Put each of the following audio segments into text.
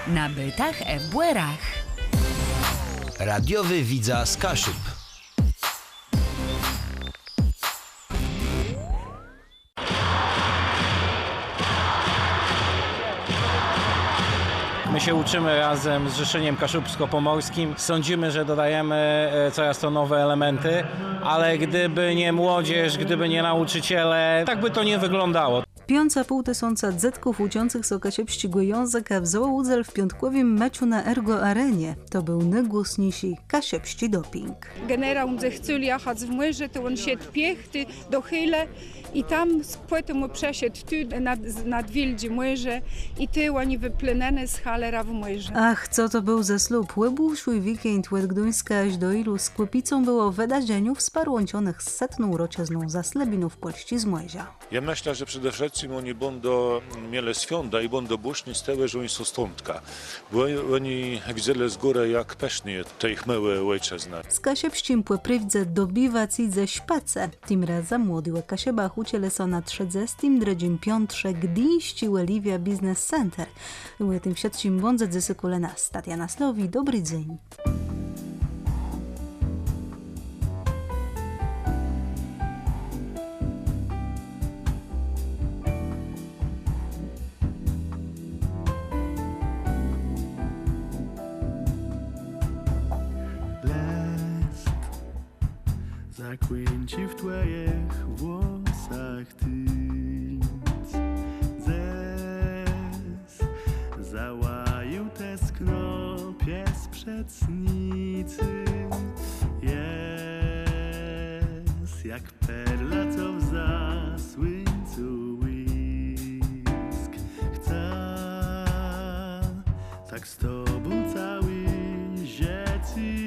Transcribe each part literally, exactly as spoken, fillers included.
na bytach w Błerach. Radiowy widza z Kaszub. My się uczymy razem z Zrzeszeniem Kaszubsko-Pomorskim. Sądzimy, że dodajemy coraz to nowe elementy, ale gdyby nie młodzież, gdyby nie nauczyciele, tak by to nie wyglądało. pięć i pół tysiąca dzetków uczących się kasiepściego języka wzięło udział w piątkowym meczu na Ergo Arenie. To był najgłośniejszy kasiepści doping. Generał chciał jechać w myrze, to on się piechty do Chyle i tam potem mu przeszedł tu nad, nad Wildzi myrze i ty oni wypłynęli z Halera w myrze. Ach, co to był za ślub? Łebuszły weekend łed Gdańska aż do Ilu z Kłopicą było wydarzeniu wsparłączonych z setną uroczizną zaslebinu w Polści z Młezia. Ja myślę, że przede wszystkim oni będą mieli świąta i będą buszni z tego, że oni są stądka. Bo oni widzieli z góry, jak pesznie te ich małe ojczyzny. Z kasiepściem płyprywdze dobiwać i ze śpace. Tym razem młody kasiebach uciele są na trzydziestym drugim piątrze Gdyńści Oliwia Business Center. W tym siedcim bądze ze Sykulena. Tatiana Slowi, dobry dzień. Zakłęci w twoich włosach tyc. Zes załaju tęskno pies przedsnicy. Jest jak perla, co w zasłyńcu łysk. Chcę tak z tobą cały życie.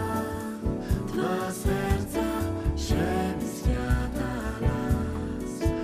Serca, siebie, świata, las.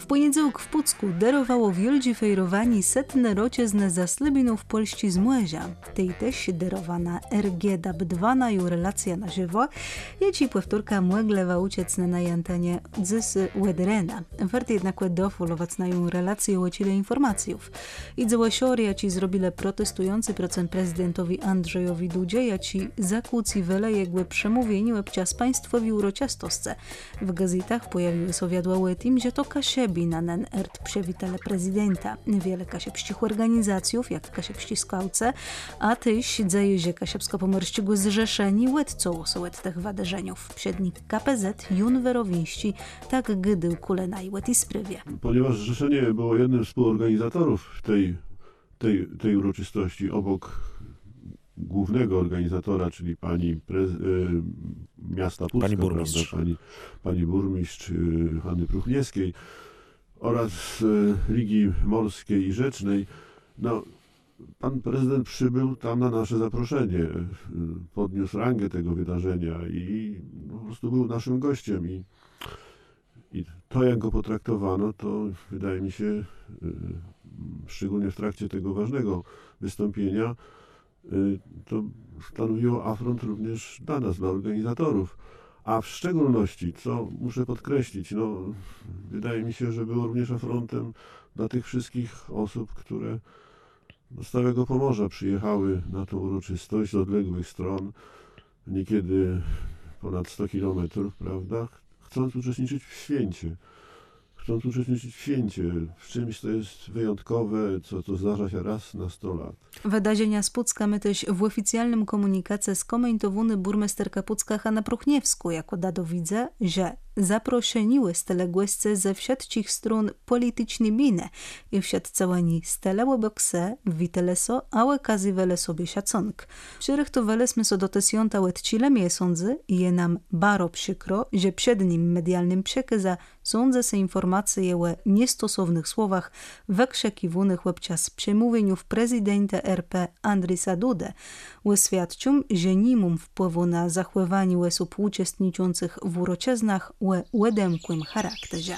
W poniedziałek w Pucku derowało wieldzie fejrowani setne rociezne zaslebinów Polści z Młezia. Tej też derowana R G D A B dwa na ju relacja na żywo, jeci powtórka młeglewa uciecne na jantanie dzysy Wedrena. Wart jednak dofolować na ją relację o cile informacjów. I dziełosior, ci zrobile protestujący procent prezydentowi Andrzejowi Dudzie, jaci zakłóci wele jegłe przemówieniu obczas państwowi uroczastosce. W gazetach pojawiły się wiadła o tym, że to Kasiebi na nen ert przewitele prezydenta. Wiele kasiepskich organizacjów, jak kasiepści skałce, a tyś zajezie kasiepsko-pomorskiego zrzeszeni łedco są od tych wydarzeniów. Przednik K P Z Jun Werowińści tak gydył kule na łet i sprywie. Ponieważ zrzeszenie było jednym z współorganizatorów tej, tej, tej uroczystości, obok głównego organizatora, czyli pani prez, y, miasta Pucka, pani burmistrz, prawda, pani, pani burmistrz y, Hanny Pruchniewskiej oraz y, Ligi Morskiej i Rzecznej, no, pan prezydent przybył tam na nasze zaproszenie, y, podniósł rangę tego wydarzenia i no, po prostu był naszym gościem i, i to, jak go potraktowano, to wydaje mi się, y, szczególnie w trakcie tego ważnego wystąpienia, to stanowiło afront również dla nas, dla organizatorów. A w szczególności, co muszę podkreślić, no, wydaje mi się, że było również afrontem dla tych wszystkich osób, które z całego Pomorza przyjechały na tą uroczystość z odległych stron, niekiedy ponad sto kilometrów, prawda, chcąc uczestniczyć w święcie. Chcąc uczestniczyć w święcie, w czymś, co jest wyjątkowe, co to zdarza się raz na sto lat. Wydarzenia z Pucka my też w oficjalnym komunikacie skomentowany burmesterka Pucka Hanna Pruchniewsku jako dado widzę, że zaproszeniły steległesce ze wszystkich stron politycznej miny i wsiad całani steleło bokse, witeleso, ale kazywele sobie szacunk. Przyrychtowaliśmy so do tesjonta łetcile miesiądzy i je nam baro przykro, że przed nim medialnym przekaza sądzę se informacje o niestosownych słowach wykrzekiwanych łebczas przemówieniów prezydenta R P Andrisa Dudy. Uświadczam, że nimum wpływu na zachowanie osób uczestniczących w uroczyznach o łedemkłym charakterze.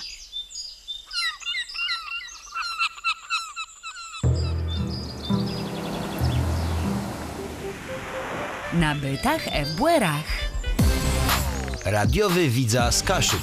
Na bytach w Błerach. Radiowy widza z Kaszyb.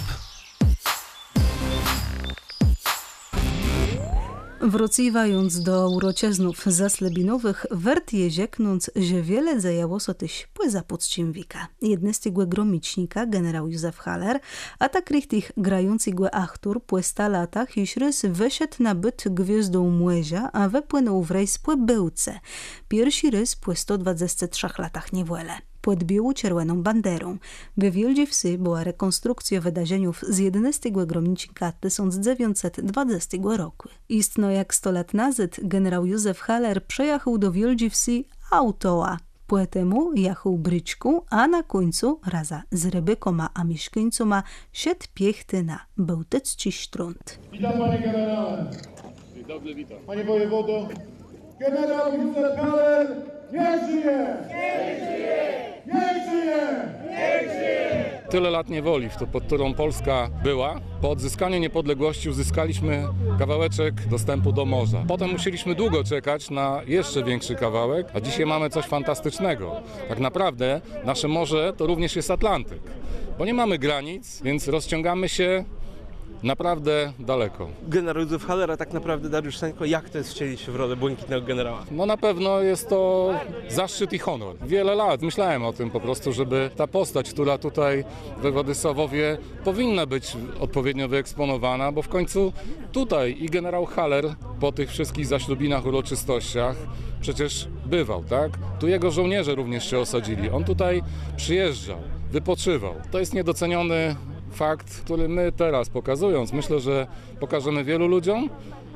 Wracając do uroczyznów zaslebinowych, wart je rzeknąc, że wiele zajało so tyś poza Puczcimwika. Jedny z tego gromicznika, generał Józef Haller, a tak richtig grający go achtur po sta latach, iż rys wyszedł na byt gwiazdą Młezia, a wepłynął w rejs po Bełce. Pierwszy rys po sto dwudziestu trzech latach niewiele. Podbił czerwoną banderą. We wieldzie wsi była rekonstrukcja wydarzeniów z jedenastego gromnicznika tysiąc dziewięćset dwudziestego roku. Istno jak sto lat nazad generał Józef Haller przejechał do wieldzie wsi autoa. Poetemu jechał bryczką, a na końcu raza z rybykoma a mieszkańcoma szedł piechty na bełtecki sztrąd. Witam panie generale. Dzień dobry, witam. Panie wojewodo, generał Józef Haller nie żyje! Nie żyje! Nie żyje! Nie żyje! Tyle lat niewoli, pod którą Polska była. Po odzyskaniu niepodległości uzyskaliśmy kawałeczek dostępu do morza. Potem musieliśmy długo czekać na jeszcze większy kawałek, a dzisiaj mamy coś fantastycznego. Tak naprawdę nasze morze to również jest Atlantyk, bo nie mamy granic, więc rozciągamy się naprawdę daleko. Generał Józef Haller, a tak naprawdę Dariusz Sańko, jak to jest wcielić się w rolę błękitnego generała? No na pewno jest to zaszczyt i honor. Wiele lat myślałem o tym po prostu, żeby ta postać, która tutaj we Władysławowie powinna być odpowiednio wyeksponowana, bo w końcu tutaj i generał Haller po tych wszystkich zaślubinach, uroczystościach przecież bywał, tak? Tu jego żołnierze również się osadzili. On tutaj przyjeżdżał, wypoczywał. To jest niedoceniony fakt, który my teraz pokazując, myślę, że pokażemy wielu ludziom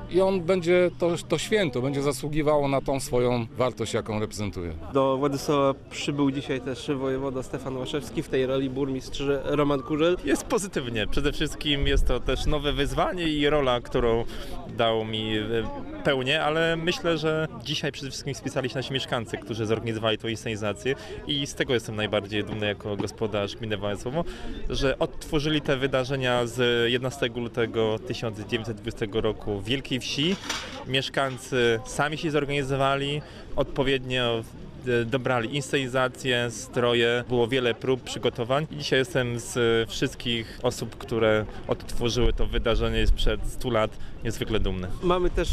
i on będzie, to, to święto będzie zasługiwało na tą swoją wartość, jaką reprezentuje. Do Władysława przybył dzisiaj też wojewoda Stefan Łaszewski, w tej roli burmistrz Roman Kurzel. Jest pozytywnie. Przede wszystkim jest to też nowe wyzwanie i rola, którą dał mi pełnię, ale myślę, że dzisiaj przede wszystkim spisali się nasi mieszkańcy, którzy zorganizowali tę inscenizację i z tego jestem najbardziej dumny jako gospodarz gminy Wałęsowo, że odtworzyli te wydarzenia z jedenastego lutego tysiąc dziewięćset dwudziestego roku w Wielkiej Wsi. Mieszkańcy sami się zorganizowali, odpowiednio dobrali inscenizację, stroje, było wiele prób, przygotowań i dzisiaj jestem z wszystkich osób, które odtworzyły to wydarzenie sprzed stu lat niezwykle dumny. Mamy też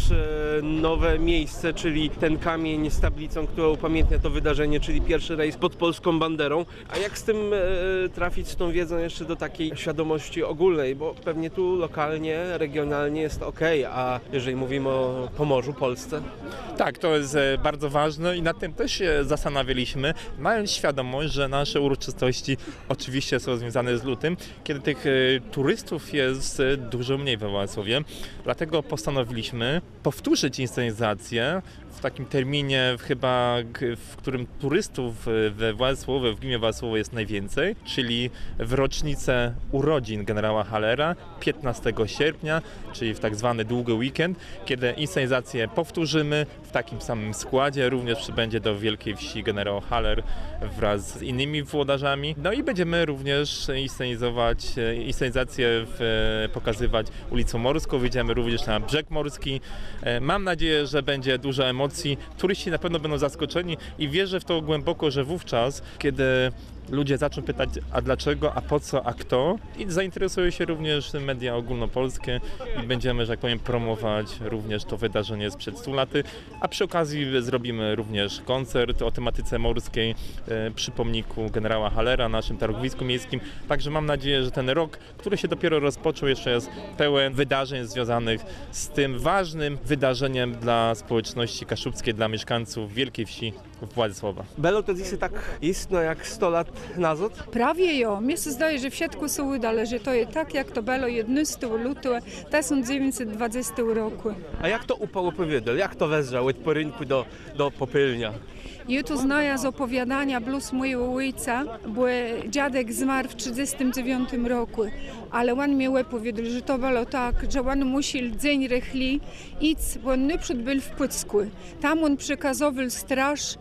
nowe miejsce, czyli ten kamień z tablicą, która upamiętnia to wydarzenie, czyli pierwszy rejs pod polską banderą. A jak z tym trafić, z tą wiedzą jeszcze do takiej świadomości ogólnej, bo pewnie tu lokalnie, regionalnie jest ok, a jeżeli mówimy o Pomorzu, Polsce? Tak, to jest bardzo ważne i nad tym też się zastanawialiśmy, mając świadomość, że nasze uroczystości oczywiście są związane z lutym, kiedy tych turystów jest dużo mniej we Wałęsowie. Dlatego postanowiliśmy powtórzyć inscenizację w takim terminie chyba, w którym turystów we Wałęsowie, w gminie Wałęsowo jest najwięcej, czyli w rocznicę urodzin generała Hallera piętnastego sierpnia, czyli w tak zwany długi weekend, kiedy inscenizację powtórzymy w takim samym składzie. Również przybędzie do Wielkiej Wsi generał Haller wraz z innymi włodarzami. No i będziemy również inscenizować, inscenizację w, pokazywać ulicą Morską. Wyjdziemy również na brzeg morski. Mam nadzieję, że będzie dużo emocji. Turyści na pewno będą zaskoczeni i wierzę w to głęboko, że wówczas, kiedy ludzie zaczną pytać, a dlaczego, a po co, a kto, i zainteresują się również media ogólnopolskie i będziemy, że tak powiem, promować również to wydarzenie sprzed stu lat, a przy okazji zrobimy również koncert o tematyce morskiej e, przy pomniku generała Hallera, naszym targowisku miejskim. Także mam nadzieję, że ten rok, który się dopiero rozpoczął, jeszcze jest pełen wydarzeń związanych z tym ważnym wydarzeniem dla społeczności kaszubskiej, dla mieszkańców Wielkiej Wsi Władysława. Belo to jest tak istno jak sto lat nazad? Prawie jo. Mnie się zdaje, że wszystko się uda, że to jest tak, jak to było jedenastego lutego tysiąc dziewięćset dwudziestego roku. A jak to upał opowiadał? Jak to wezwał od porynku do, do popylnia? Ja to znaję z opowiadania bluz mojego ojca, bo dziadek zmarł w trzydziestym dziewiątym roku, ale on mi opowiedział, że to było tak, że on musiał dzień rechli iść, bo on naprzód był w Pucku. Tam on przekazywał straż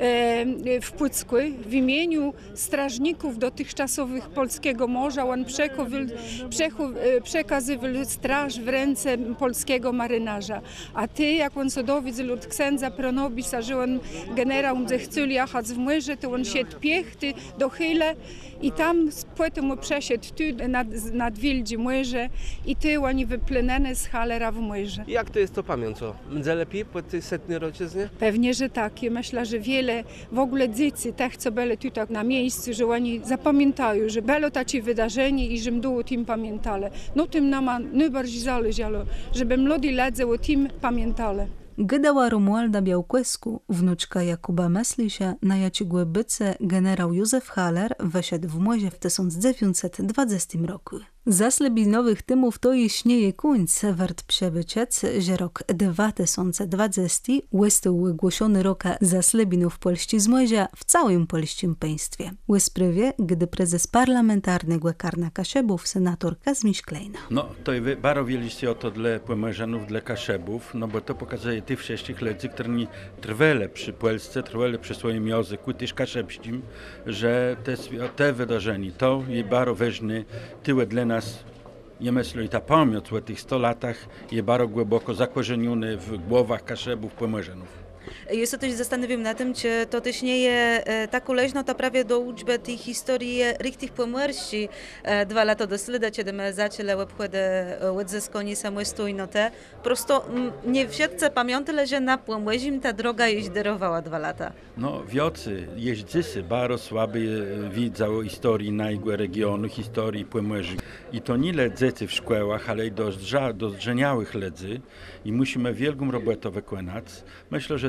e, w Pucku w imieniu strażników dotychczasowych Polskiego Morza. On przekazywał straż w ręce polskiego marynarza. A ty, jak on się dowiedział od księdza Pronobisa, że on generał że chcieli jechać w Myrze, to on szedł piechty do Chyle i tam potem mu przeszedł tu nad, nad Wildzi Myrze i ty oni wypłynęli z Hallera w Myrze. Jak to jest to pamięć? Będzie lepiej po tej setnej rocznicy? Pewnie, że tak. Ja myślę, że wiele w ogóle dzieci, tych co byli tutaj na miejscu, że oni zapamiętają, że było takie wydarzenie i że długo o tym pamiętali. No tym nam najbardziej zależało, żeby młodzi ludzie o tym pamiętali. Gdała Romualda Białkłysku, wnuczka Jakuba Meslisia, na Jacigłe Byce generał Józef Haller wyszedł w Młozie w tysiąc dziewięćset dwudziestym roku. Zasleby nowych tymów to iśnieje kuńc wart przebyciec, że rok dwa tysiące dwudziesty łystał wygłoszony roka zaslebinów w Polści z Młozia w całym polskim państwie. Łysprywie, gdy prezes parlamentarny Głekarna Kaszebów, senator Kazimierz Klejna. No, to jest bardzo wieliście o to dla Pomorzenów, dla Kaszebów, no bo to pokazuje tych wszystkich ludzi, którzy trwale przy Polsce, trwale przy swoim języku, też kaszebskim, że te, te wydarzenie, to jest bardzo ważne, tyle dla nas. Ja myślę, że ta pamięć o tych stu latach jest bardzo głęboko zakorzeniona w głowach Kaszebów, Pomorzenów. Ja się też zastanawiam na tym, czy to też nie jest tak uleżno, to prawie do uczby tej historii richtig pomorści. Dwa lata do slida, kiedy my zaczęli obchody odzyskania samostojności. Prosto nie wszyscy pamiętali, że na Pomorzu ta droga jeździerowała dwa lata. No, wiocy, jeździcy bardzo słabo widzą historii naszego regionu, historii Pomorza. I to nie ledzy w szkołach, ale i do, do zrzeniałych ledzy. I musimy wielką robotę wykonać. Myślę, że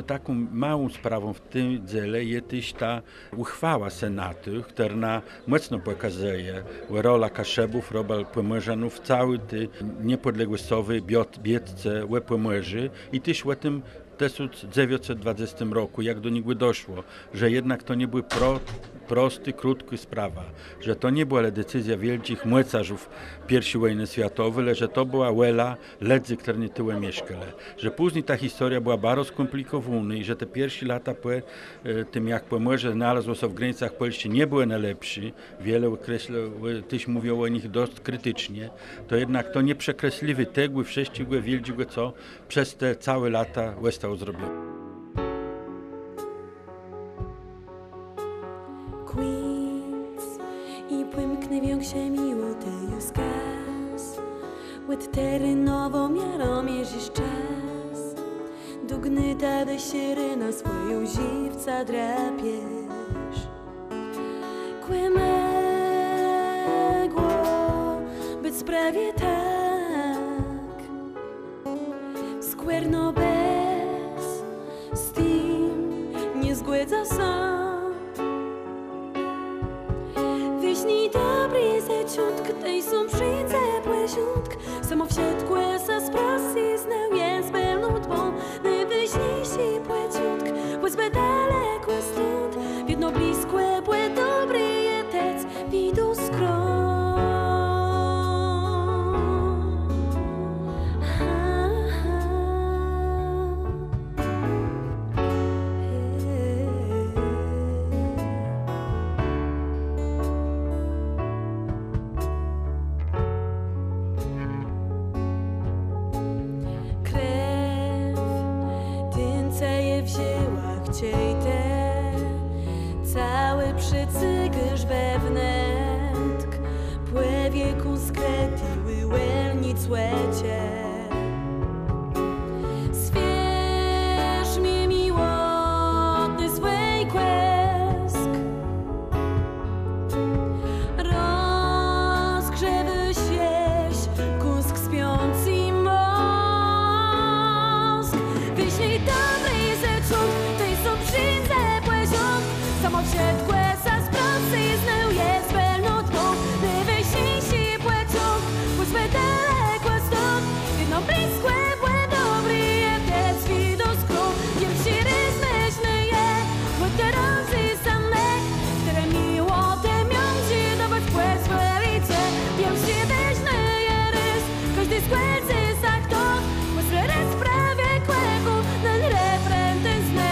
taką małą sprawą w tym dziele jest też ta uchwała Senatu, która na mocno pokazuje rolę Kaszebów, rolę Pomorżanów w całej tej niepodległościowej biedce u Pomorzy i też w tym w tysiąc dziewięćset dwudziestym roku, jak do niego doszło, że jednak to nie była pro, prosty, krótka sprawa, że to nie była decyzja wielkich młecarzów pierwszej wojny światowej, ale że to była wola ludzi, którzy nie tyłem mieszkali. Że później ta historia była bardzo skomplikowana i że te pierwsze lata po tym, jak Pomorze znalazło się w granicach Polski, nie były najlepsze, wiele też mówiło o nich dość krytycznie, to jednak to nie przekreśliły tego wszystkiego wielkiego, co przez te całe lata zostało zrobione. Queens i płymkny wiąg się miło te już gaz. Łed terenowo miarą mierzysz czas. Dugnyta do sieryna swoją żywca drapiesz. Kłemegło być sprawie tak. Skwerno bez z tym nie zgłedza sam. Wiśni dobry zaciątk, tej są przyjdzie płesiątk. Samo w siatku sa sprosy znał jest pełną dwą. Najwyśniejszy płeciątk, płeć by daleko stąd. W jedno bliskłe płe dobry jetec, widu skrom. Chciej te całe przycygysz wewnętk, płe wieku skretiły łelnic łecie. Zwierz mnie miłotny swej kłesk, rozgrzewy sieś kusk śpiący mózg. Wyślij dobrej zeczut, przyjdzie płeciąg, samo w siatku sa sprosy znał jest pełną dwą. Najwyśniejszy płeciąg, płeć by daleko stąd. Jedno bliskłe płe dobry jetec, widu skrom. Pierwszy rys myślny je, bo te rozy same, które miło te miąci dobyć płeć w lice. Pierwszy myślny je rys, każdy skłęcy sa kto, płeć rys prawie kłeku, na refren ten zne.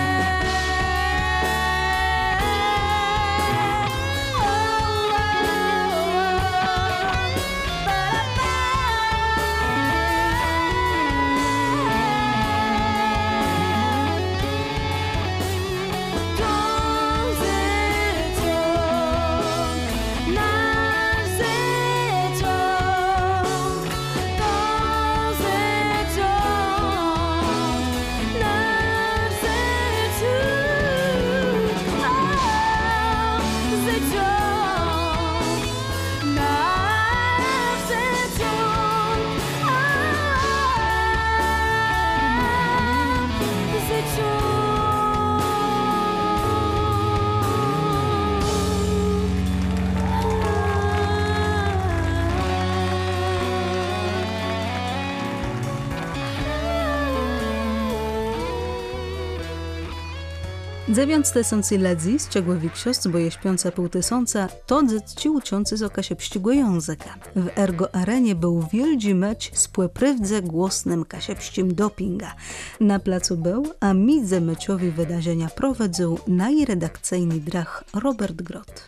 Dziewięć tysięcy ludzi, z czego większość, bo je śpiąca pół tysiąca, to dzieci uczący z okasiepściego języka. W Ergo Arenie był wielki mecz z płeprywdze głosnym kasiepściem dopinga. Na placu był, a midze meczowi wydarzenia prowadził najredakcyjny drach Robert Grot.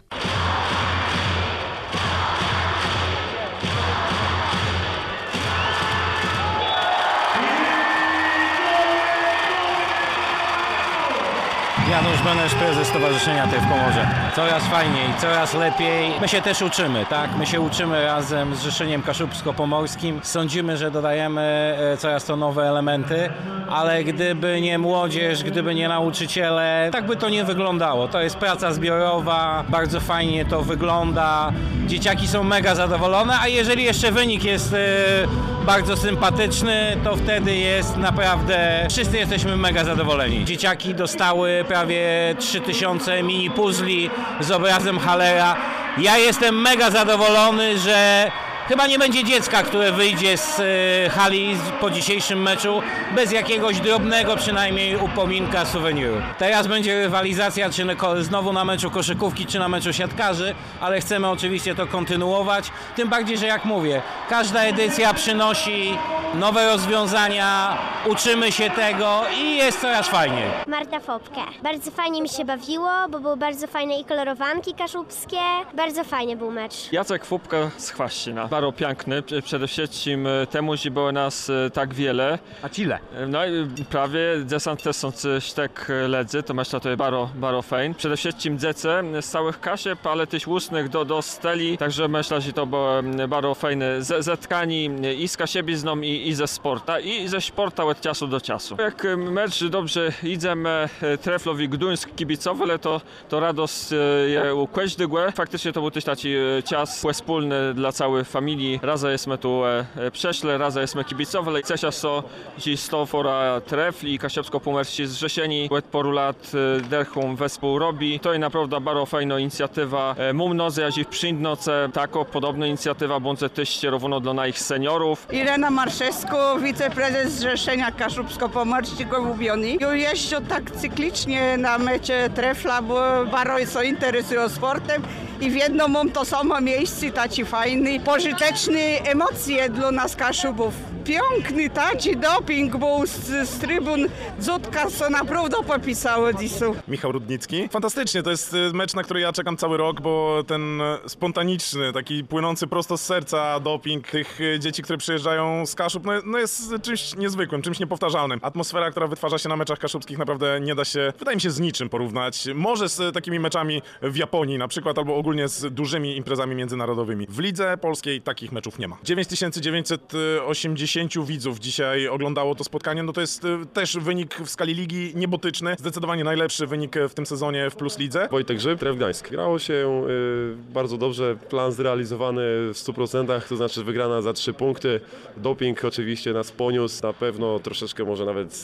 Janusz Benesz, prezes Stowarzyszenia T F Pomorze. Coraz fajniej, coraz lepiej. My się też uczymy, tak? My się uczymy razem z Zrzeszeniem Kaszubsko-Pomorskim. Sądzimy, że dodajemy coraz to nowe elementy, ale gdyby nie młodzież, gdyby nie nauczyciele, tak by to nie wyglądało. To jest praca zbiorowa, bardzo fajnie to wygląda. Dzieciaki są mega zadowolone, a jeżeli jeszcze wynik jest yy, bardzo sympatyczny, to wtedy jest naprawdę, wszyscy jesteśmy mega zadowoleni. Dzieciaki dostały prawie trzy tysiące mini puzli z obrazem Hallera. Ja jestem mega zadowolony, że chyba nie będzie dziecka, które wyjdzie z hali po dzisiejszym meczu bez jakiegoś drobnego przynajmniej upominka, suweniru. Teraz będzie rywalizacja, czy znowu na meczu koszykówki, czy na meczu siatkarzy, ale chcemy oczywiście to kontynuować. Tym bardziej, że jak mówię, każda edycja przynosi nowe rozwiązania, uczymy się tego i jest coraz fajniej. Marta Fopkę. Bardzo fajnie mi się bawiło, bo były bardzo fajne i kolorowanki kaszubskie. Bardzo fajnie był mecz. Jacek Fopka z Chwaścina. Bardzo piękny, przede wszystkim temu, że było nas tak wiele. A ile? No i prawie dziesięć tysięcy sztek ledzy, to myślę, to jest bardzo, bardzo fajne. Przede wszystkim dziece z całych kaszeb, ale też łusnych do, do steli, także myślę, że to było bardzo fajne zetkani i z kasiebizną, i, i ze sporta, i ze sporta od czasu do czasu. Jak mecz dobrze idziemy, Treflowi Gduńsk kibicowy, ale to, to radość je u każdego. Faktycznie to był też taki czas wspólny dla całej familii. Raza jesteśmy tu e, przeszle, raza jesteśmy kibicowe. Cesia so, że sto fora Trefl i Kaszebsko-Pomorski zrzeszeni od paru lat e, derchą wespół robi. To jest naprawdę bardzo fajna inicjatywa. E, Mam nadzieję, że w przyszłej taką podobna inicjatywa będzie też równo dla naszych seniorów. Irena Marszewsko, wiceprezes Zrzeszenia Kaszubsko-Pomorskiego w Ubioni. Jeżdżę tak cyklicznie na mecie Trefla, bo bardzo się interesuję sportem i w jedno mam to samo miejsce, taci fajny, pożyteczny emocje dla nas Kaszubów. Piękny taci doping był z, z trybun Dzutka, co naprawdę popisało dzisiaj. Michał Rudnicki. Fantastycznie, to jest mecz, na który ja czekam cały rok, bo ten spontaniczny, taki płynący prosto z serca doping tych dzieci, które przyjeżdżają z Kaszub, no, no jest czymś niezwykłym, czymś niepowtarzalnym. Atmosfera, która wytwarza się na meczach kaszubskich, naprawdę nie da się, wydaje mi się, z niczym porównać. Może z takimi meczami w Japonii na przykład, albo ogólnie z dużymi imprezami międzynarodowymi. W lidze polskiej takich meczów nie ma. dziewięć tysięcy dziewięćset osiemdziesiąt widzów dzisiaj oglądało to spotkanie, no to jest też wynik w skali ligi niebotyczny. Zdecydowanie najlepszy wynik w tym sezonie w Plus Lidze. Wojtek Grzyb, Tref Gdańsk. Grało się y, bardzo dobrze, plan zrealizowany w stu procentach, to znaczy wygrana za trzy punkty. Doping oczywiście nas poniósł, na pewno troszeczkę może nawet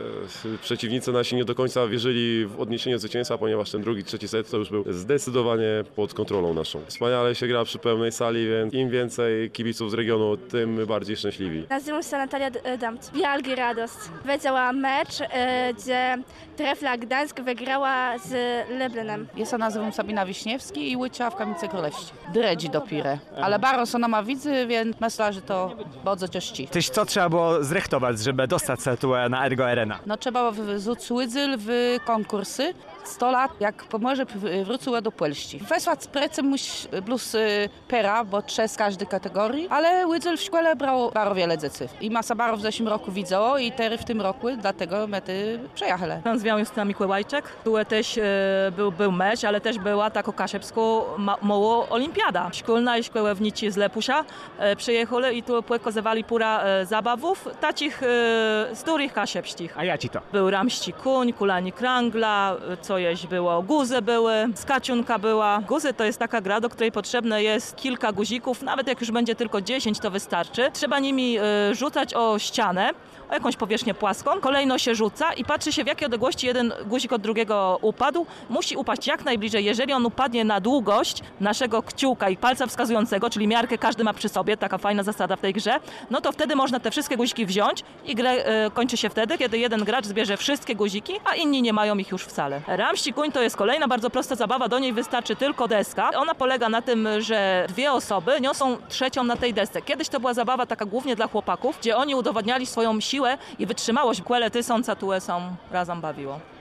y, przeciwnicy nasi nie do końca wierzyli w odniesienie zwycięstwa, ponieważ ten drugi, trzeci set to już był zdecydowanie pod kontrolą naszą. Wspaniale się gra przy pełnej sali, więc im więcej kibiców z regionu, tym my bardziej szczęśliwi. Nazywam się Natalia Damt. Wielki radość. Wiedziała mecz, gdzie Trefla Gdańsk wygrała z Leblenem. Ja się nazywam Sabina Wiśniewski i łycia w Kamice Królewści. Dredzi dopire. Ale bardzo ona ma widzy, więc myślę, że to bardzo cieści. Coś co trzeba było zrechtować, żeby dostać się tu na Ergo Arena? No trzeba wrzucić łydzyl w konkursy. sto lat, jak Pomorze wróciło do Polski. Wysłać pracę musi plus pera, bo trzy z każdej kategorii, ale łydzyl w szkole brał bardzo wiele dzieci. I masa baro w zeszłym roku widziało i tery w tym roku, dlatego mety przejechali. Nazywam Justyna Mikołajczyk. Były też, e, był, był mecz, ale też była taka kaszebsko mała olimpiada. Szkolna i szkoła w Nici z Lepusia e, przyjechali i tu pokazywali pura e, zabawów, takich e, sturych kaszebskich. A ja ci to? Był ramści kuń, kulani krangla, co jeść było, guzy były, skaciunka była. Guzy to jest taka gra, do której potrzebne jest kilka guzików, nawet jak już będzie tylko dziesięć, to wystarczy. Trzeba nimi y, rzucać o ścianę, o jakąś powierzchnię płaską. Kolejno się rzuca i patrzy się, w jakiej odległości jeden guzik od drugiego upadł. Musi upaść jak najbliżej. Jeżeli on upadnie na długość naszego kciuka i palca wskazującego, czyli miarkę każdy ma przy sobie, taka fajna zasada w tej grze, no to wtedy można te wszystkie guziki wziąć i grę y, kończy się wtedy, kiedy jeden gracz zbierze wszystkie guziki, a inni nie mają ich już wcale. Ramści kuń to jest kolejna bardzo prosta zabawa, do niej wystarczy tylko deska. Ona polega na tym, że dwie osoby niosą trzecią na tej desce. Kiedyś to była zabawa taka głównie dla chłopaków, gdzie oni udowadniali swoją siłę i wytrzymałość. Kłele tysąca tułę są razem bawiło.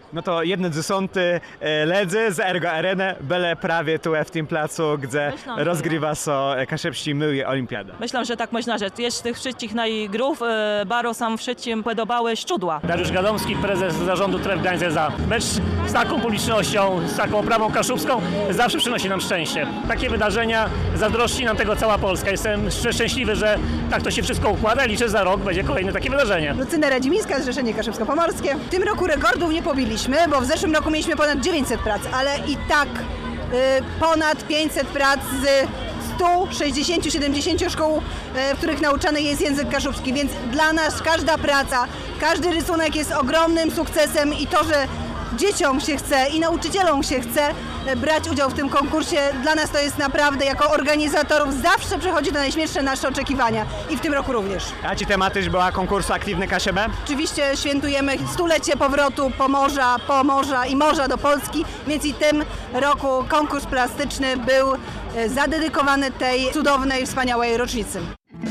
No to jedne dziesiąty ledzy z Ergo Arena były prawie tu w tym placu, gdzie Myślę, rozgrywa się Kaszebści myje olimpiada. Myślę, że tak można rzec. Jest tych wszystkich najgrów, e, bardzo sam wszystkim podobały szczudła. Dariusz Gadomski, prezes zarządu Tref Gdańsk za mecz z taką publicznością, z taką oprawą kaszubską zawsze przynosi nam szczęście. Takie wydarzenia zazdrości nam tego cała Polska. Jestem szczęśliwy, że tak to się wszystko układa i liczę, że za rok będzie kolejne takie wydarzenie. Lucyna Radzimińska, Zrzeszenie Kaszubsko-Pomorskie. W tym roku rekordów nie pobiliśmy, bo w zeszłym roku mieliśmy ponad dziewięćset prac, ale i tak y, ponad pięćset prac z stu sześćdziesięciu siedemdziesięciu szkół, y, w których nauczany jest język kaszubski, więc dla nas każda praca, każdy rysunek jest ogromnym sukcesem i to, że dzieciom się chce i nauczycielom się chce brać udział w tym konkursie, dla nas to jest naprawdę, jako organizatorów, zawsze przechodzi do najśmielsze nasze oczekiwania i w tym roku również. A ci tematyś była konkursu Aktywne Kaszebę? Oczywiście świętujemy stulecie powrotu Pomorza, Pomorza i morza do Polski, więc i tym roku konkurs plastyczny był zadedykowany tej cudownej, wspaniałej rocznicy.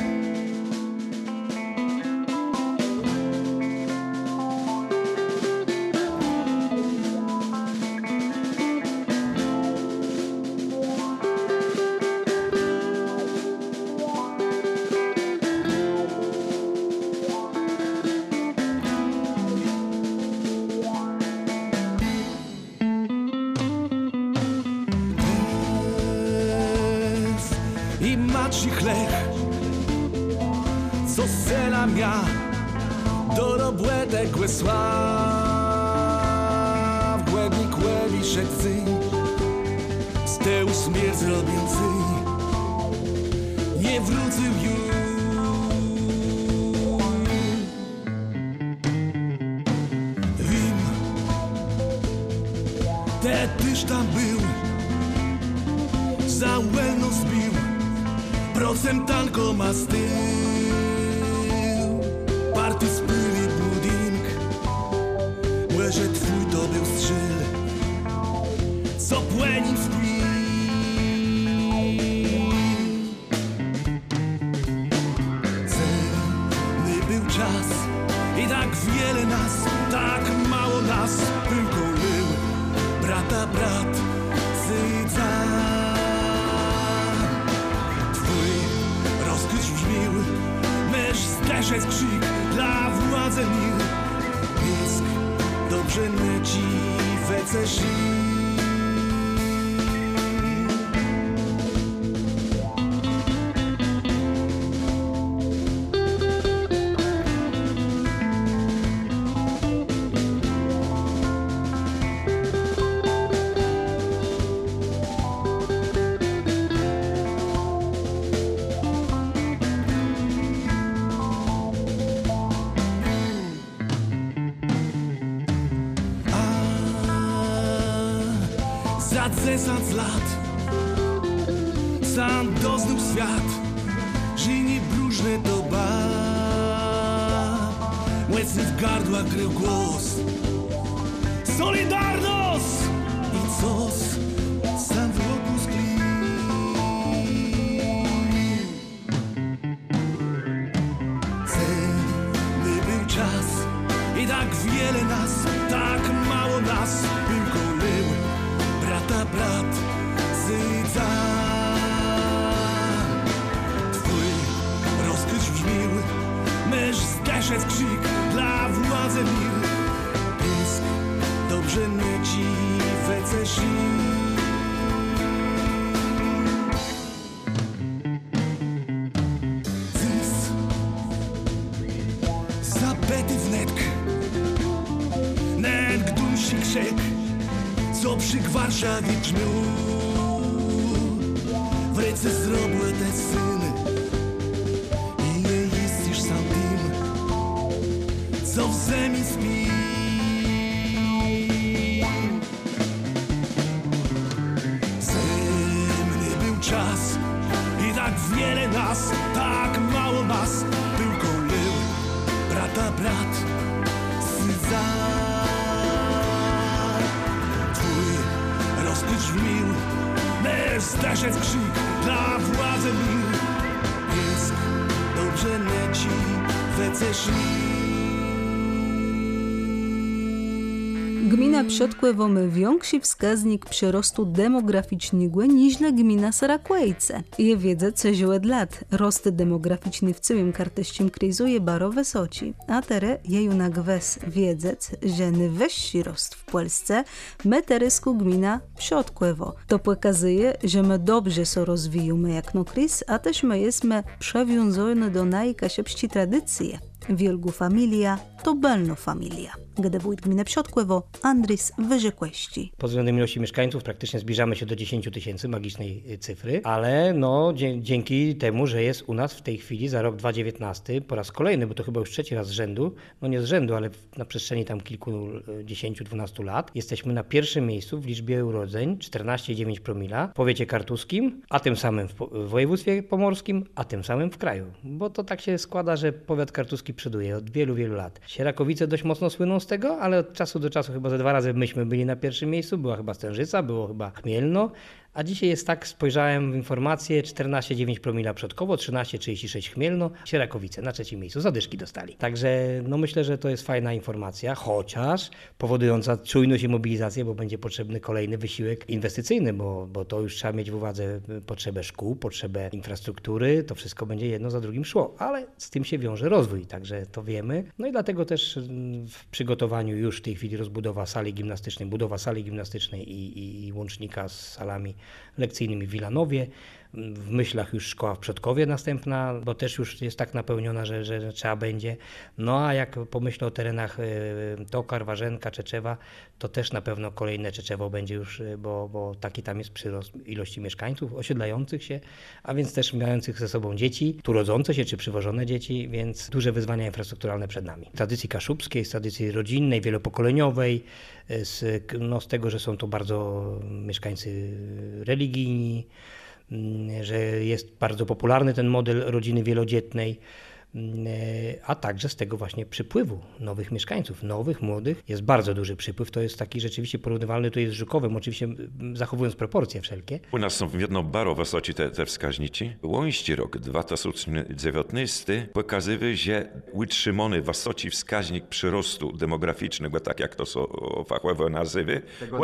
I Maciej Lech, co sela mia do robłete głesła w głębi kłębi szekcy z teł śmierć robiący nie wrócił już. Wiem, te tyż tam był, za łelno zbił procentanko ma styl. Party spyli budynek, może twój to był strzel, co płeni w twi. Cenny był czas i tak wiele nas, tak mało nas, tylko był brata brat syca. Zderzec krzyk dla władzy mir. Pisk dobrze leci wece szy. Za dziesięć lat sam doznał świat, że nie próżne to ba. Łecy w gardła krył głos Solidarność! I coś sam w łoku skli. Cenny był czas i tak wiele nas, tak mało nas, tylko był brata brat syca. Twój rozkryć brzmił, mysz zderzec krzyk dla władzy mir. Pisk dobrze leci wece szy. Zys zapety wnetk, net gdusi krzek, co przy Warszawie brzmią. W ręce zrobiły te syny i nie jest już sam tym, co w ziemi śpi. Zemny był czas i tak wiele nas, tak mało nas, tylko był brata brat syca. Brzmił, bez zderzec krzyk dla władzy mir. Pisk dobrze leci wece szli. Gmina Przodkłewo ma większy wskaźnik przyrostu demograficznego niż gmina Sarakłejce. Je wiedzę, co od lat. Rost demograficzny w całym karteściem kryzu je bardzo wysoki. A teraz je jednak wes wiedzieć, że najwyższy rost w Polsce ma teraz gmina Przodkłewo. To pokazuje, że my dobrze się rozwijamy jak no kryz, a też my jesteśmy przewiązani do najkasiepści tradycji. Wielgu familia to belno familia. Gdy wójt gminy Przodkłewo, Andrys Wyrzekłeści. Pod względem ilości mieszkańców praktycznie zbliżamy się do dziesięć tysięcy, magicznej cyfry, ale no dzięki temu, że jest u nas w tej chwili za rok dwa tysiące dziewiętnasty po raz kolejny, bo to chyba już trzeci raz z rzędu, no nie z rzędu, ale na przestrzeni tam kilkudziesięciu, dwunastu lat, jesteśmy na pierwszym miejscu w liczbie urodzeń, czternaście przecinek dziewięć promila w powiecie kartuskim, a tym samym w województwie pomorskim, a tym samym w kraju. Bo to tak się składa, że powiat kartuski przoduje od wielu, wielu lat. Sierakowice dość mocno słyną z tego, ale od czasu do czasu chyba ze dwa razy myśmy byli na pierwszym miejscu, była chyba Stężyca, było chyba Chmielno, a dzisiaj jest tak, spojrzałem w informację, czternaście przecinek dziewięć promila Przodkowo, trzynaście przecinek trzydzieści sześć Chmielno, Sierakowice na trzecim miejscu, zadyszki dostali. Także no myślę, że to jest fajna informacja, chociaż powodująca czujność i mobilizację, bo będzie potrzebny kolejny wysiłek inwestycyjny, bo, bo to już trzeba mieć w uwadze potrzebę szkół, potrzebę infrastruktury, to wszystko będzie jedno za drugim szło, ale z tym się wiąże rozwój, także to wiemy. No i dlatego też w przygotowaniu już w tej chwili rozbudowa sali gimnastycznej, budowa sali gimnastycznej i, i, i łącznika z salami lekcyjnymi w Wilanowie. W myślach już szkoła w Przodkowie następna, bo też już jest tak napełniona, że, że, że trzeba będzie. No a jak pomyślę o terenach Tokar, Warzenka, Czeczewa, to też na pewno kolejne Czeczewo będzie już, bo, bo taki tam jest przyrost ilości mieszkańców osiedlających się, a więc też mających ze sobą dzieci, tu rodzące się czy przywożone dzieci, więc duże wyzwania infrastrukturalne przed nami. Z tradycji kaszubskiej, z tradycji rodzinnej, wielopokoleniowej, z, no, z tego, że są to bardzo mieszkańcy religijni, że jest bardzo popularny ten model rodziny wielodzietnej, a także z tego właśnie przypływu nowych mieszkańców, nowych, młodych. Jest bardzo duży przypływ, to jest taki rzeczywiście porównywalny tutaj z Żukowem, oczywiście zachowując proporcje wszelkie. U nas są jedno bardzo wysokie te, te wskaźniki. Łącznie rok dwa tysiące dziewiętnasty pokazywał, że utrzymany wysoki wskaźnik przyrostu demograficznego, tak jak to są fachowe nazywy,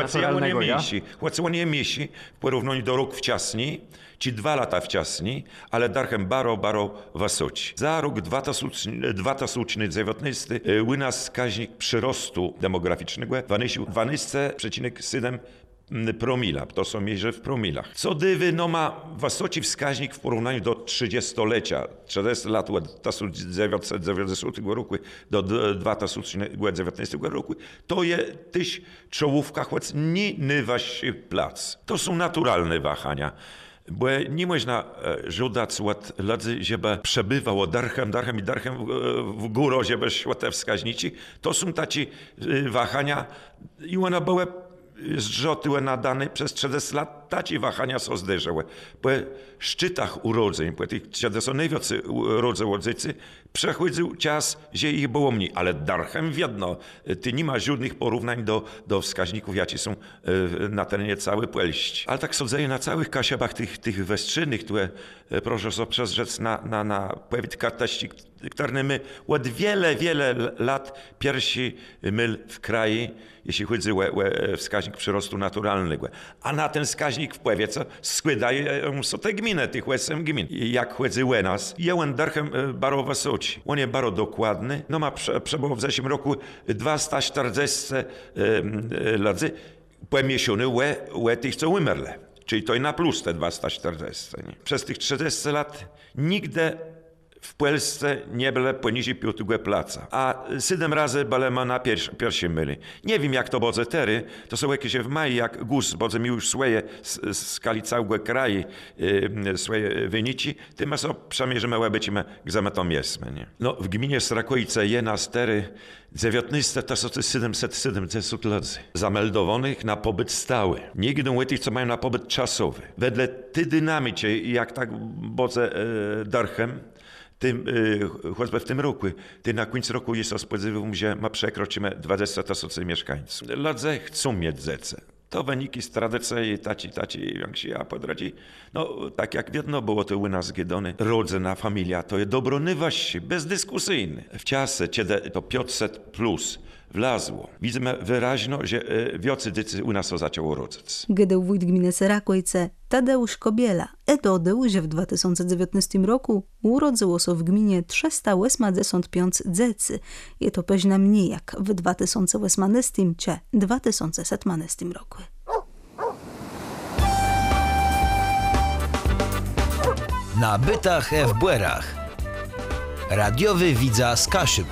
choć on nie mieści w porównaniu do roku wcześniej, czy dwa lata wcześniej, ale darchem baro, baro wysoki. Za rok dwa tysiące dziewiętnasty u nas wskaźnik przyrostu demograficznego wynosił dwanaście przecinek siedem promila, to są mierze w promilach. Co dywy, no ma wysoki wskaźnik w porównaniu do trzydziestolecia, trzydzieści lat od tysiąc dziewięćset dziewięćdziesiątego roku do dwa tysiące dziewiętnastego roku, to jest tyś czołówka, choć nie nywaś plac. To są naturalne wahania. Bo nie można żądać od ludzi, żeby przebywało darchem, darchem i darchem w górę, żeby szło te wskaźniki. To są takie wahania i one były zrzuty nadane przez trzydzieści lat, takie wahania są zderzyły. Po szczytach urodzeń, po tych, kiedy są najwięcej urodzeń, przechodził czas, że ich było mniej, ale darchem wiadno, ty nie ma żadnych porównań do, do wskaźników, jakie są na terenie całej Polski. Ale tak sądzę, na całych kasiebach tych, tych westrzynych, które proszę sobie przezrzec na, na, na powiat karteści, które my od wiele, wiele lat pierwszy myl w kraju, jeśli chodzi o wskaźnik przyrostu naturalnego. A na ten wskaźnik w powiecie składają się te gminy, tych osiem gmin. I jak chodzi o nas, jest on darchem bardzo wysoki. On jest bardzo dokładny. No ma przebyło w zeszłym roku dwieście czterdzieści ludzi pomieszczony u tych, co umarli. Czyli to i na plus te dwieście czterdzieści. Nie? Przez tych trzydzieści lat nigdy w Polsce nie było poniżej piątego placa, a siedem razy byłem na pierwszym myli. Nie wiem, jak to będzie teraz, to są jakieś w maju, jak guz, bo mi już swoje w skali całego kraju e, swoje wyniki, tym sobie przemierzymy, łebecimy, gdzie my tam jesteśmy. No, w gminie Strakojce jest nas teraz dziewiętnaście tysięcy siedemset siedemdziesiąt ludzi zameldowanych na pobyt stały. Nie giną tych, co mają na pobyt czasowy. Wedle tej dynamice, jak tak bodzę e, darchem, tym, y, choćby w tym roku, ty na końcu roku jest spodziewam, że ma przekroczymy dwadzieścia tysięcy mieszkańców. Ludzie chcą mieć dzieci. To wyniki z tradycji, taci, taci, jak się ja podradzi. No, tak jak wiadomo, było to u nas Giedony. Rodzina, familia, to jest dobro najważniejsze, bezdyskusyjne. W czasie, kiedy to pięćset plus wlazło. Widzimy wyraźnie, że e, wiocy dycy u nas to zaczęło rodzić. Gdył wójt gminy Serakojce Tadeusz Kobiela e dodał, że w dwa tysiące dziewiętnastym roku urodziło się w gminie trzysta osiemdziesiąt pięć dzieci. Je to pewnie mniej jak w dwa tysiące osiemnastym czy dwa tysiące siedemnastym roku. Na bytach w Błerach. Radiowy widza z Kaszyb.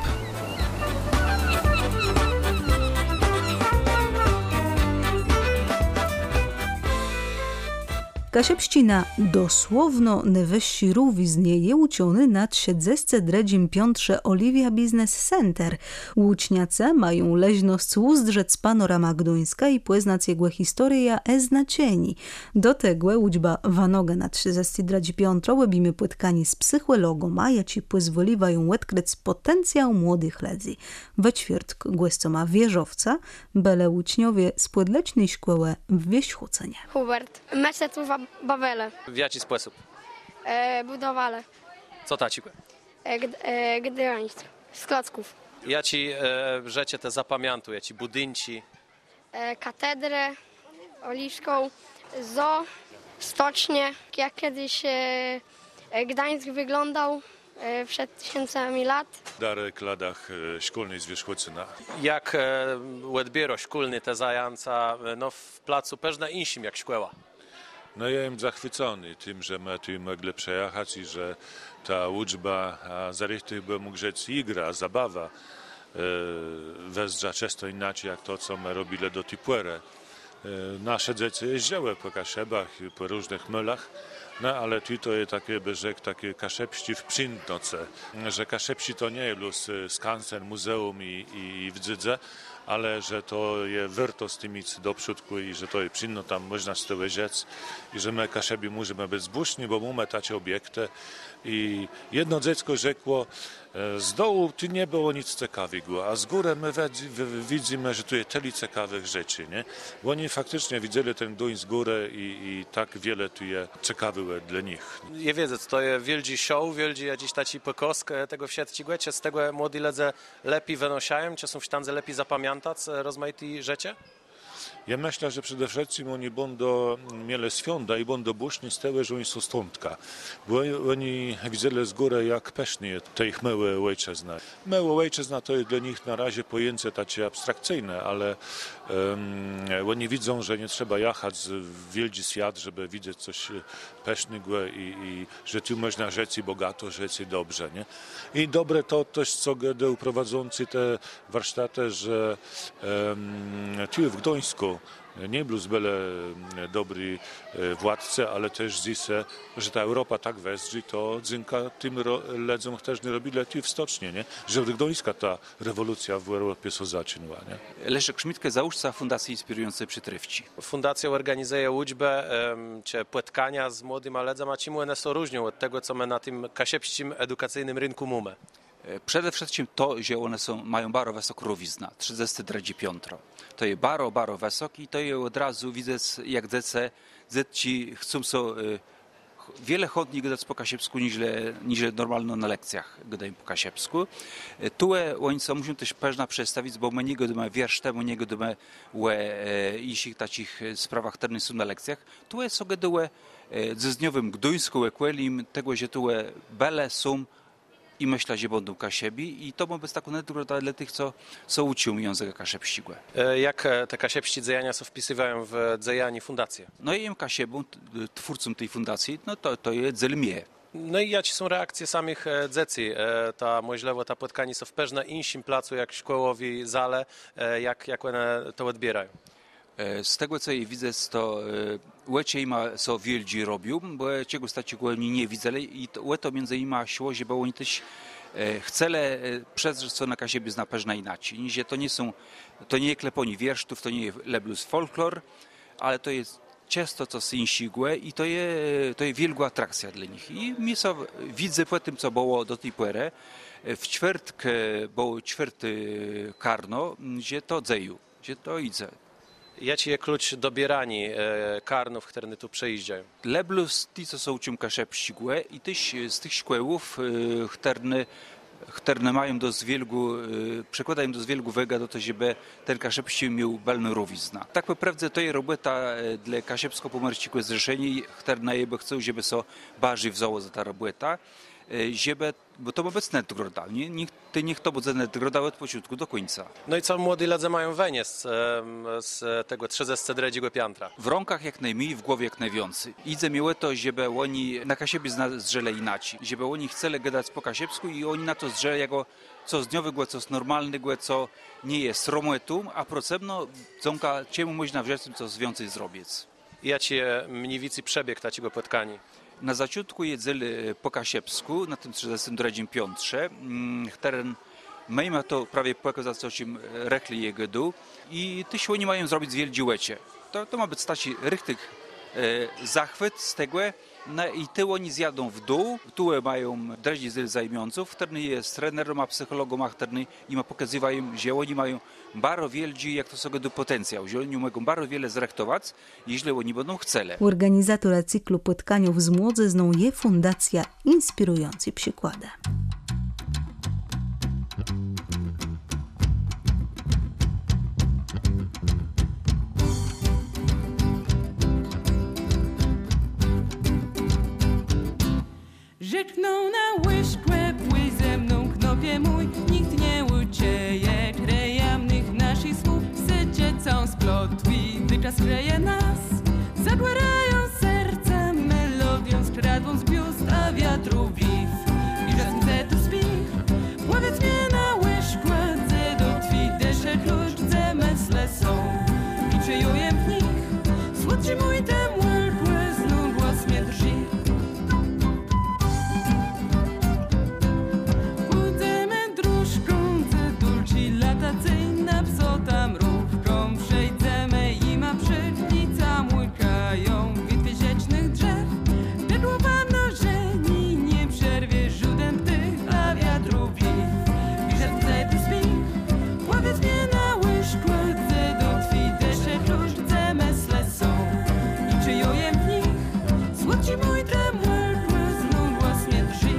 Kasiepszczyna dosłowno najwyższy rówiznie je uczony na trzydziestym drugim piętrze Olivia Business Center. Łuczniace mają leźność uzdrzec panorama gduńska i poznać jego historia e znaczeni. Do tego uczba wanoga na trzydziestym drugim piętrze łebimy płytkani z psychologą, a jaci pozwoliwają odkryć potencjał młodych ludzi. We ćwiertk głoscoma wieżowca, bele uczniowie z podlecznej szkoły w Wieśchucenie. Hubert, myślę tu bawele. W jaki sposób? E, budowale. Co taci? E, gd, e, gdyraństw. Z klocków. Ja ci e, rzeczy te zapamiętuję, ja ci budynci. E, katedrę, oliszką, zoo, stocznie. Jak kiedyś e, Gdańsk wyglądał e, przed tysiącami lat. Darek ladach e, szkolnej z Wierzchłocyna. Jak e, odbiero szkolny te zająca, no w placu pewna insim jak szkoła. No ja jestem zachwycony tym, że my tu mogli przejechać i że ta uczba zarychtych by mógł rzec igra, zabawa e, wezrza często inaczej jak to, co my robili do tej pory. E, nasze dzieci jeździły po Kaszebach, po różnych mylach, no ale tu to jest takie, by rzekł, takie kaszepści w przyntnoce, że kaszepści to nie jest skansen, muzeum i, i w dzydze, ale że to jest warto z tymi do przodku i że to jest przyjemno tam można z tyłu rzec i że my Kaszebi musimy być zbóżni, bo mamy takie obiekty. I jedno dziecko rzekło, z dołu tu nie było nic ciekawego, a z góry my widzimy, że tu jest tyle ciekawych rzeczy, nie? Bo oni faktycznie widzieli ten Duń z góry i, i tak wiele tu jest ciekawych dla nich. Ja wiedzę, to jest wielki show, wielki jakiś taci pokosk tego w sieci głecie, z tego młodzi ledze lepiej wynosiają, czy są w stanie lepiej zapamiętać rozmaite rzeczy? Ja myślę, że przede wszystkim oni będą mieli świąta i będą buszni z tego, że oni są stądka. Bo oni widzieli z góry, jak pesznie te ich małe ojczyzna. Mała ojczyzna to jest dla nich na razie pojęcie takie abstrakcyjne, ale um, oni widzą, że nie trzeba jechać w wielki świat, żeby widzieć coś pesznego i, i że tu można żyć i bogato, żyć i dobrze. Nie? I dobre to też, co gdy prowadzący te warsztaty, że um, tu w Gdańsku nie był byle dobry władca, ale też zise, że ta Europa tak wezrzy, to dzynka tym ludziom też nie robili tu w stocznie, nie? Że w Gdańska ta rewolucja w Europie się zaczynała. Nie? Leszek Szmitke, załóżca Fundacji Inspirującej Przytrywci. Fundacja organizuje uczbę, czy płytkania z młodym ledzem, a ci one są różnią od tego, co my na tym kasiepskim edukacyjnym rynku mamy. Przede wszystkim to, że one są, mają bardzo wysoką rówizna, trzydziesty drugi piętro. To jest bardzo, bardzo wysoki i to jest od razu widzę, jak dzieci, dzieci chcą so, wiele chodni gadać po kasiepsku niż, niż normalno na lekcjach gadają po kasiepsku. Tu oni co muszą też pewna przedstawić, bo my nie gadamy wiersztem, nie gadamy o innych takich sprawach, które są na lekcjach. Tu są gadały ze dniowym gduńsku, ekwelim, tego, że tu bele są i myślę, że będą kasiebi i to ma być taką naturę dla tych, co, co uczą języka kaszepścigłe. Jak te kasiepści dzejania są wpisywają w dzejanie fundacje? No i jem kasiebą, twórcą tej fundacji, no to, to jest dzelmie. No i jakie są reakcje samych dzeci? Ta możliwe, ta płytkani są w pewnym innym placu, jak szkołowi, zale, jak, jak one to odbierają? Z tego, co jej widzę, to łecie ima co wielci robią, bo czego stać go oni nie widzieli i to, to między innymi siło, że oni też chceli przezrzeć co na kasiebie zna pewna inaczej. Że to nie są, to nie jest kleponi wiersztów, to nie jest leblus folklor, ale to jest często co synsigłe i to jest, to jest wielka atrakcja dla nich. I mi co widzę po tym, co było do tej pory, w ćwiertkę było ćwierty karno, że to dzeju, że to idzie. Jaki jest klucz dobierani e, karnów, które tu przyjeżdżają? Leblus, ci co są uczą kaszepścigłe i tyś, z tych szkołów, e, które które mają do zwielgu, przekładają do zwielgu wega do tego, żeby ten Kaszebści miał balny rówizna. Tak naprawdę to jest robota dla Kaszebsko-Pomorskiego Zrzeszenia, które najeby chcą, żeby so barzy wzało za ta robota. Żeby, bo to obecnie netroda, nie, niech, niech to będzie netroda od początku do końca. No i co młodzi ludzie mają wynieść z, z tego trzydziestego drugiego piętra? W rękach jak najmniej, w głowie jak najwięcej. Idzie miło to, żeby oni na Kasiebie zrzeli inaczej, żeby oni chcieli gadać po kasiebsku i oni na to zrzeli jako co dniowego, co normalnego, co nie jest rometum, a procebno dzonka czemu można wziąć tym, co więcej zrobić. Jacie mniej więcej przebieg takiego spotkania? Na zaciutku jedzeli po kasiebsku, na tym trzydziestym drugim piętrze. Teren ma to prawie pokazać, co im rekli jego dół. I tyś oni mają zrobić z wieldziłecie. To, to ma być taki rychtyk e, zachwyt z tego. No i tył oni zjadą w dół. Tu mają dreźni z zajmująców. Wtedy jest trenerem, a psychologom, a wtedy im pokazywają, że oni mają bardzo wielki, jak to sobie do potencjał, że oni mogą bardzo wiele zrechtować, jeśli oni będą chcieli. Organizatora cyklu spotkaniów z młodzizną jest Fundacja Inspirujący Przykładem. Rzekną na łyżkę, płyj ze mną, knopie mój, nikt nie ucieje. Krejamnych naszych słów, sycie całą splotwi, gdy czas kreje nas. Zadłarają serca melodią, skradłą z biust, a wiatru wiw. I czasem zetu śpich, powiedz mnie na łyżkę, ze do twi desze klucz, ze mesle są. I czuję w nich, słodszy mój ten łykły, znów głos mnie drży. Na psota mrówką przejdziemy i ma przecznica łykają witwy rzecznych drzew. Bydłowa nożeni nie przerwie żółtem tych, a wiatru wiw. I żartce tu śpich, powiedz mnie na łyżku, ze do twi desze klucz, ze mesle są. I czyjuję w nich, słodczy mój ten łykły, znów głos mnie drży.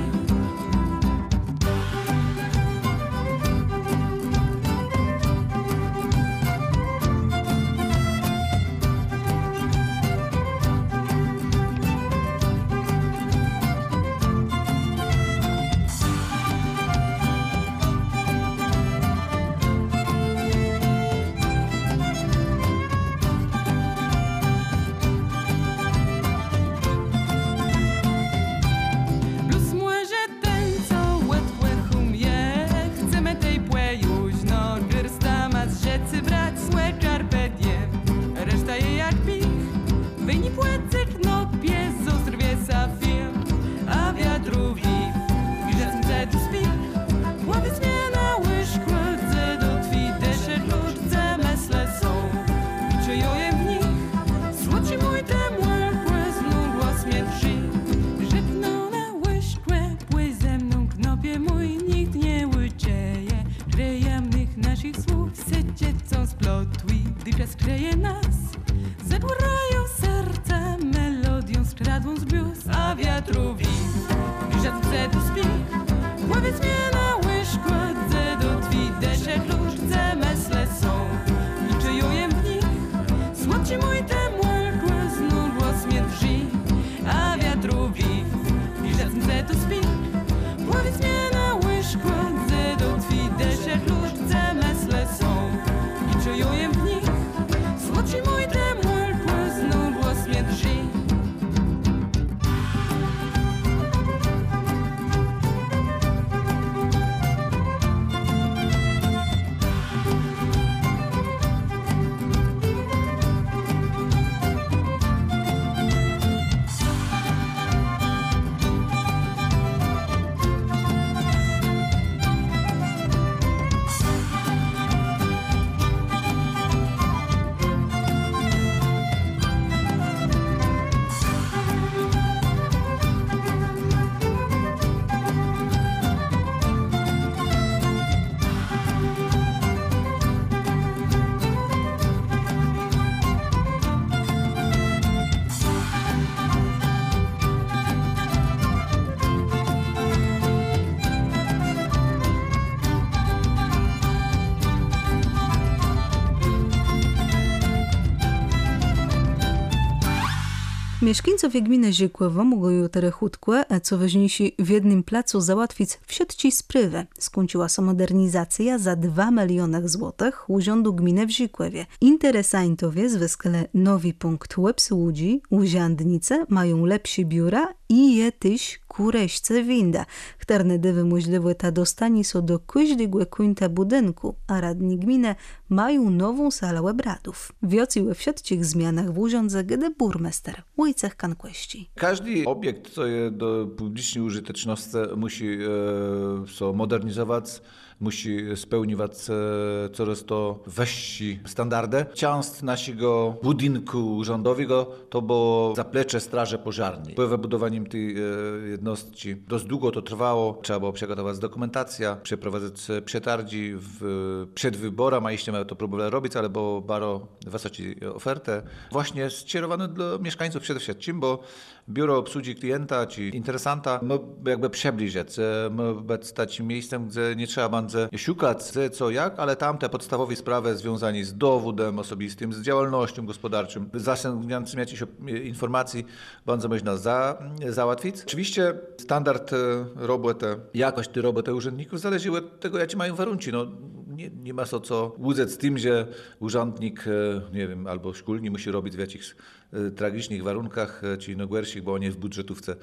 Mieszkańcowie gminy Zikłowo mogą teraz chutkę, co weźnisi w jednym placu załatwić w sieci sprywy. Skończyła się modernizacja za dwa miliony złotych urzędu gminy w Zikłowie. Interesantowie z wyskale nowy punkt łebs łudzi, urzędnice mają lepsze biura i je tyś kureśce winda. Alternatywy możliwe ta dostanie się do każdego końca budynku, a radni gminy mają nową salę obradów. Wiociły w siedcich zmianach w urządze, gdy burmester Wojciech Kankweści. Każdy obiekt, co jest do publicznej użyteczności, musi e, się modernizować, musi spełniać e, coraz to wyższe standardy. Część naszego budynku urzędowego to było zaplecze straży pożarnej. Po wybudowaniem tej e, jednostki dość długo to trwało. Trzeba było przygotować dokumentację, przeprowadzać przetargi w, przed wyborem, a jeśli mają to próbowali robić, ale było bardzo wysoką ofertę. Właśnie skierowane dla mieszkańców przede wszystkim, bo biuro obsługi klienta czy interesanta ma jakby przybliżyć, ma być takim miejscem, gdzie nie trzeba będzie szukać co jak, ale tam te podstawowe sprawy związane z dowodem osobistym, z działalnością gospodarczą, zasięgającym jakichś informacji będzie można za, załatwić. Oczywiście standard roboty, jakość tej roboty urzędników zależy od tego, jakie mają warunki. No, nie, nie ma co łudzać z tym, że urzędnik, nie wiem, albo szkolny musi robić w jakichś tragicznych warunkach, czy no gorszych, bo on jest w budżetówce.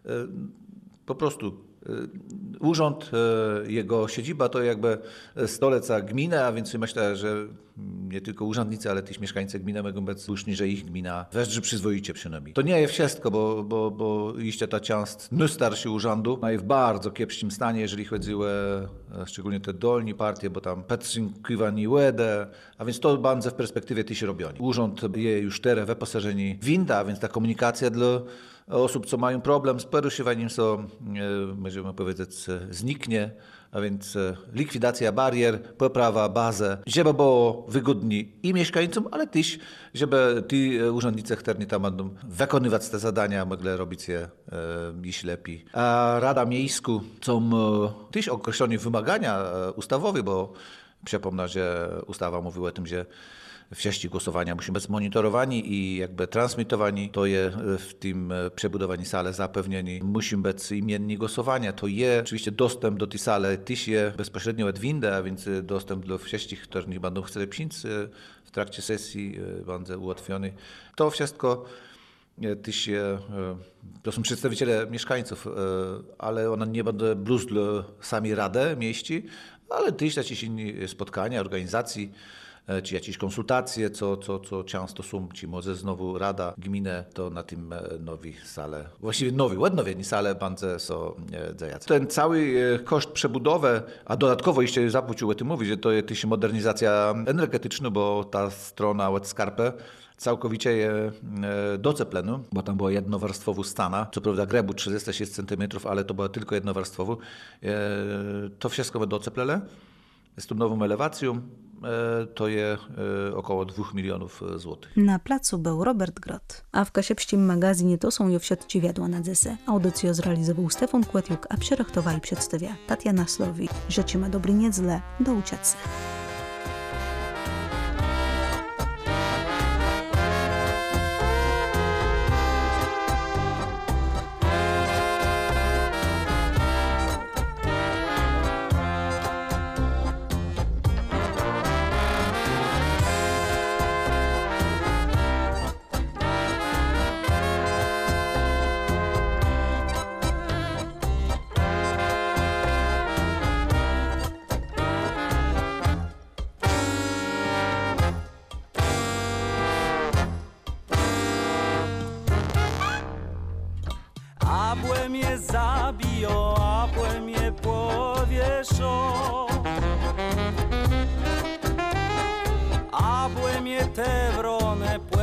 Po prostu urząd, jego siedziba to jakby stolica gminy, a więc myślę, że nie tylko urzędnicy, ale też mieszkańcy gminy mogą być słuszni, że ich gmina weszczy przyzwoicie przynajmniej. To nie jest wszystko, bo, bo, bo iście ta część najstarszy urzędu ma w bardzo kiepskim stanie, jeżeli chodziło szczególnie te dolni partie, bo tam podtrzymywani łedę, a więc to bardzo w perspektywie też robioni. Urząd jest już teraz wyposażeni w winda, a więc ta komunikacja dla osób, co mają problem z poruszywaniem się, możemy powiedzieć, zniknie, a więc likwidacja barier, poprawa bazy, żeby było wygodniej i mieszkańcom, ale też, żeby ci urzędnicy, którzy tam będą wykonywać te zadania, mogli robić je iść lepiej. A Rada Miejska są też określone wymagania ustawowe, bo przypomnę, że ustawa mówiła o tym, że wszyscy głosowania muszą być monitorowani i jakby transmitowani. To jest w tym przebudowani sale zapewnieni. Muszą być imienni głosowania. To jest oczywiście dostęp do tej sali też jest bezpośrednio od windy, a więc dostęp dla wszystkich, którzy nie będą chcieli przyjść w trakcie sesji, będzie ułatwiony. To wszystko też jest, to są przedstawiciele mieszkańców, ale one nie będą bluz dla samej Rady Mieści, ale też jakieś inne spotkania, organizacji, czy jakieś konsultacje, co, co, co często są, czy może znowu Rada Gminy, to na tym nowej sale, właściwie nowej, odnowieni sale będzie są dziejące. Ten cały koszt przebudowy, a dodatkowo jeszcze zapłacił o tym mówić, że to jest też modernizacja energetyczna, bo ta strona od Skarpy całkowicie je docepleno, bo tam była jednowarstwowa stana, co prawda grebu trzydzieści sześć centymetrów, ale to była tylko jednowarstwowa. To wszystko będzie doceplele z tą nową elewacją. To jest około dwóch milionów złotych. Na placu był Robert Grot, a w kasiepściem magazynie to są jo wsiadci wiadła na dzesę. Audycję zrealizował Stefan Kłetiuk, a przerachtowała i przedstawia Tatiana Slowi. Życzymy dobry niezle, do uciacy. Abłe mnie zabiją, abłe mnie powieszą, abłe mnie te wrone